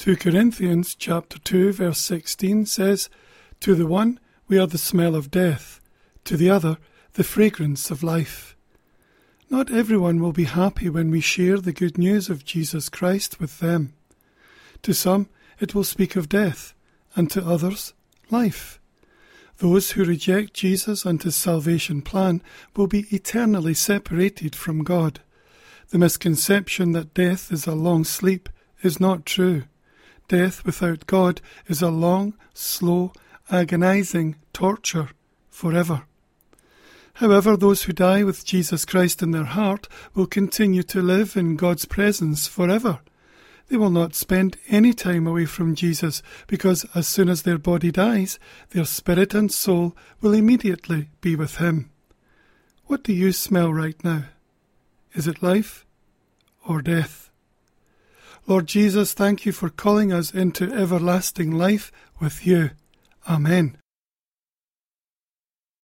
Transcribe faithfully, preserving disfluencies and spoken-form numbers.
Second Corinthians chapter two verse sixteen says, "To the one we are the smell of death, to the other the fragrance of life." Not everyone will be happy when we share the good news of Jesus Christ with them. To some it will speak of death, and to others, life. Those who reject Jesus and his salvation plan will be eternally separated from God. The misconception that death is a long sleep is not true. Death without God is a long, slow, agonizing torture forever. However, those who die with Jesus Christ in their heart will continue to live in God's presence forever. They will not spend any time away from Jesus because as soon as their body dies, their spirit and soul will immediately be with him. What do you smell right now? Is it life or death? Lord Jesus, thank you for calling us into everlasting life with you. Amen.